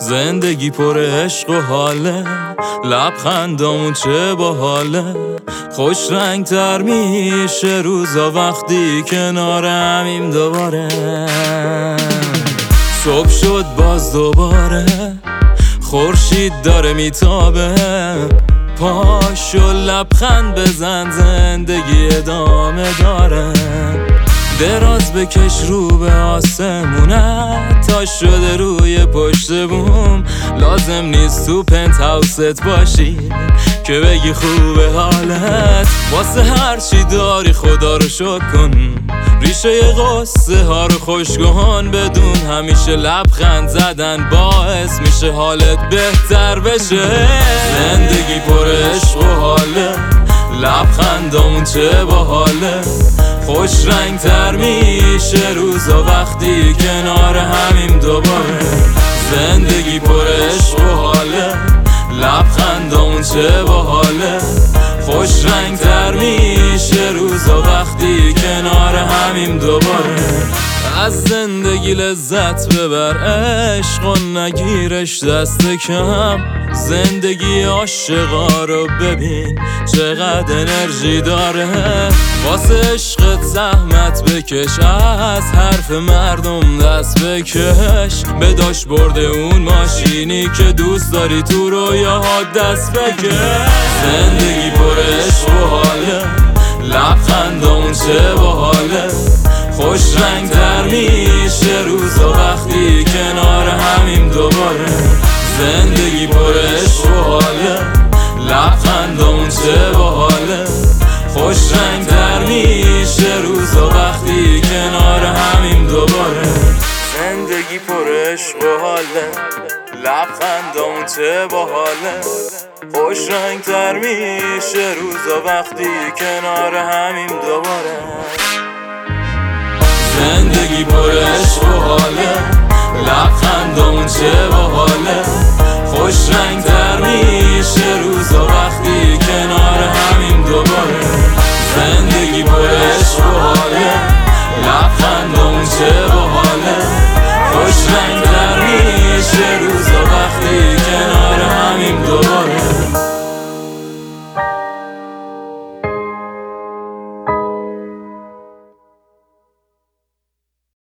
زندگی پر عشق و حاله، لبخندامون چه باحاله. خوش رنگ تر میشه روزا وقتی کنار همیم دوباره. صبح شد باز دوباره، خورشید داره میتابه. پاشو لبخند بزن، زندگی ادامه داره. دراز بکش رو به آسمونت، تا شده روی پشت بوم. لازم نیست تو پنت هاوست باشی که بگی خوبه حالت. واسه هرچی داری خدا رو شکر کن، ریشه قصه ها رو خوشگوهان بدون. همیشه لبخند زدن باعث میشه حالت بهتر بشه. زندگی پر عشق و حاله، لبخندامون چه باحاله. خوش رنگ تر میشه روزا وقتی کنار همیم دوباره. زندگی پر عشق و حاله، لبخندامون چه باحاله. خوش رنگ تر میشه روزا وقتی کنار همیم دوباره. از زندگی لذت ببر، عشق و نگیرش دست کم. زندگی عاشقا رو ببین چقدر انرژی داره. واسه عشقت زحمت بکش، از حرف مردم دست بکش. به داشبورد اون ماشینی که دوست داری تو رویاها دست بکش. زندگی پر عشق و حاله، لبخندامون چه باحاله. خوش رنگ تر میشه روزا وقتی کنار همیم دوباره. زندگی پر عشق و حاله، لبخندامون چه باحاله. خوش رنگ تر میشه روزا وقتی کنار همیم دوباره. زندگی پر عشق و حاله، لبخندامون چه باحاله. خوش رنگ تر میشه روزا وقتی کنار همیم دوباره. زندگی پر عشق و حاله، لبخندامون چه باحاله. خوش رنگ